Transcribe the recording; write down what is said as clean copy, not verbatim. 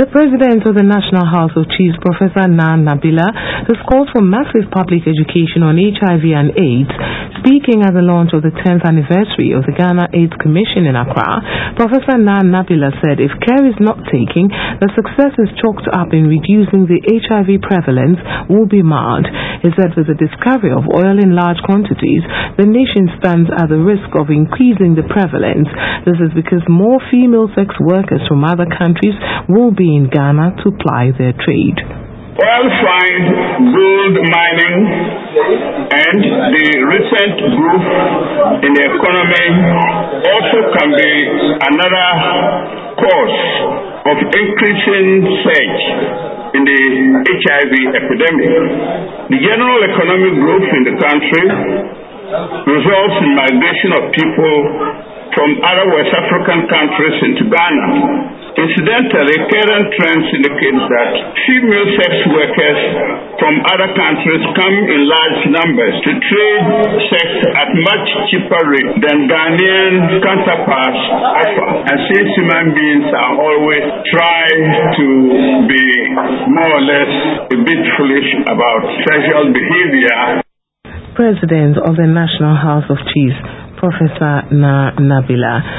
The President of the National House of Chiefs, Professor Na Nabila, has called for massive public education on HIV and AIDS. Speaking at the launch of the 10th anniversary of the Ghana AIDS Commission in Accra, Professor Na Nabila said if care is not taken, the success is chalked up in reducing the HIV prevalence will be marred. He said with the discovery of oil in large quantities, the nation stands at the risk of increasing the prevalence. This is because more female sex workers from other countries will be in Ghana to ply their trade. Oil find, gold mining, and the recent growth in the economy also can be another cause of increasing surge in the HIV epidemic. The general economic growth in the country results in migration of people from other West African countries into Ghana. Incidentally, current trends indicate that female sex workers from other countries come in large numbers to trade sex at much cheaper rate than Ghanaian counterparts offer. And since human beings are always try to be more or less a bit foolish about sexual behavior. President of the National House of Chiefs, Professor Na Nabila.